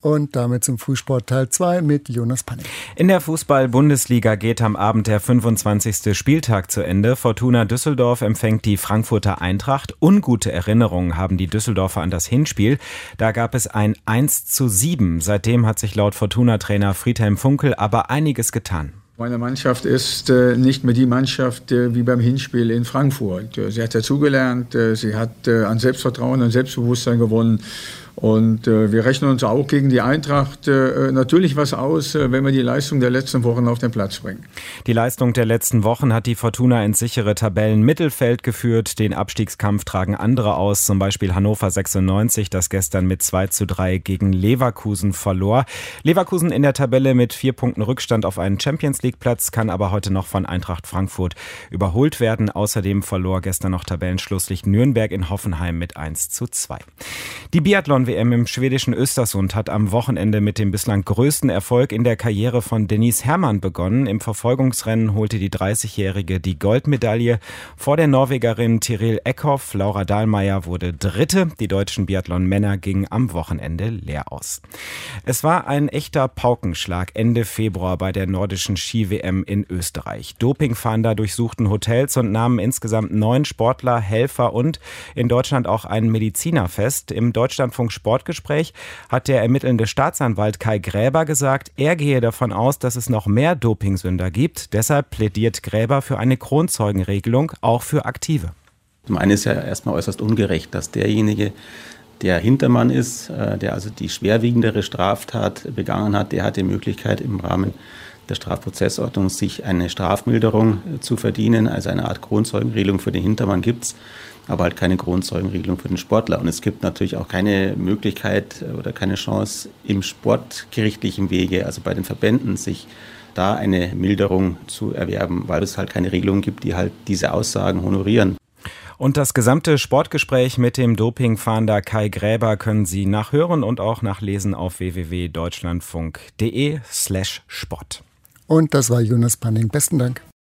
Und damit zum Frühsport Teil 2 mit Jonas Panning. In der Fußball-Bundesliga geht am Abend der 25. Spieltag zu Ende. Fortuna Düsseldorf empfängt die Frankfurter Eintracht. Ungute Erinnerungen haben die Düsseldorfer an das Hinspiel. Da gab es ein 1:7. Seitdem hat sich laut Fortuna-Trainer Friedhelm Funkel aber einiges getan. Meine Mannschaft ist nicht mehr die Mannschaft wie beim Hinspiel in Frankfurt. Sie hat dazugelernt, sie hat an Selbstvertrauen und Selbstbewusstsein gewonnen. Und wir rechnen uns auch gegen die Eintracht natürlich was aus, wenn wir die Leistung der letzten Wochen auf den Platz bringen. Die Leistung der letzten Wochen hat die Fortuna ins sichere Tabellenmittelfeld geführt. Den Abstiegskampf tragen andere aus, zum Beispiel Hannover 96, das gestern mit 2:3 gegen Leverkusen verlor. Leverkusen in der Tabelle mit 4 Punkten Rückstand auf einen Champions-League-Platz, kann aber heute noch von Eintracht Frankfurt überholt werden. Außerdem verlor gestern noch Tabellenschlusslicht Nürnberg in Hoffenheim mit 1:2. Die Biathlon-WM im schwedischen Östersund hat am Wochenende mit dem bislang größten Erfolg in der Karriere von Denise Herrmann begonnen. Im Verfolgungsrennen holte die 30-Jährige die Goldmedaille vor der Norwegerin Tiril Eckhoff. Laura Dahlmeier wurde Dritte. Die deutschen Biathlon-Männer gingen am Wochenende leer aus. Es war ein echter Paukenschlag Ende Februar bei der nordischen Ski-WM in Österreich. Dopingfahnder durchsuchten Hotels und nahmen insgesamt 9 Sportler, Helfer und in Deutschland auch einen Mediziner fest. Im Deutschlandfunk Sportgespräch hat der ermittelnde Staatsanwalt Kai Gräber gesagt, er gehe davon aus, dass es noch mehr Dopingsünder gibt. Deshalb plädiert Gräber für eine Kronzeugenregelung, auch für Aktive. Zum einen ist ja erstmal äußerst ungerecht, dass derjenige, der Hintermann ist, der also die schwerwiegendere Straftat begangen hat, der hat die Möglichkeit im Rahmen der Strafprozessordnung sich eine Strafmilderung zu verdienen, also eine Art Kronzeugenregelung für den Hintermann gibt's, aber halt keine Kronzeugenregelung für den Sportler. Und es gibt natürlich auch keine Möglichkeit oder keine Chance im sportgerichtlichen Wege, also bei den Verbänden, sich da eine Milderung zu erwerben, weil es halt keine Regelung gibt, die halt diese Aussagen honorieren. Und das gesamte Sportgespräch mit dem Dopingfahnder Kai Gräber können Sie nachhören und auch nachlesen auf www.deutschlandfunk.de/sport. Und das war Jonas Panning. Besten Dank.